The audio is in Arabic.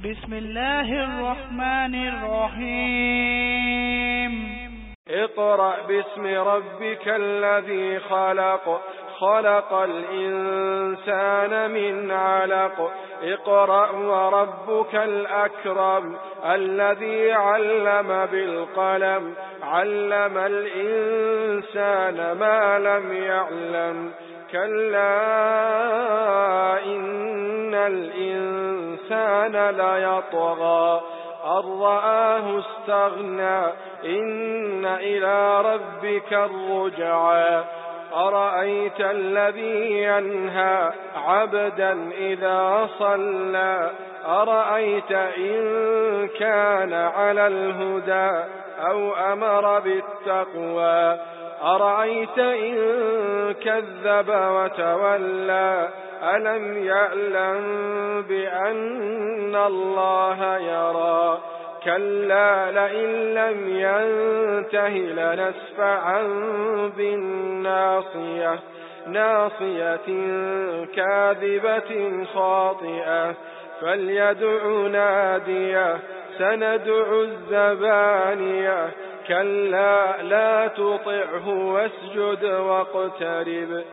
بسم الله الرحمن الرحيم اقرأ باسم ربك الذي خلق خلق الإنسان من علق اقرأ وربك الأكرم الذي علم بالقلم علم الإنسان ما لم يعلم كلا إن الإنسان ليطغى أن رآه استغنى إن إلى ربك الرجعى أرأيت الذي ينهى عبدا إذا صلى أرأيت إن كان على الهدى أو أمر بالتقوى أرأيت إن كذب وتولى ألم يعلم بأن الله يرى كلا لئن لم ينته لنسفعا بالناصية ناصية كاذبة خاطئة فليدع ناديه سندع الزبانية كلا لا تطعه واسجد واقترب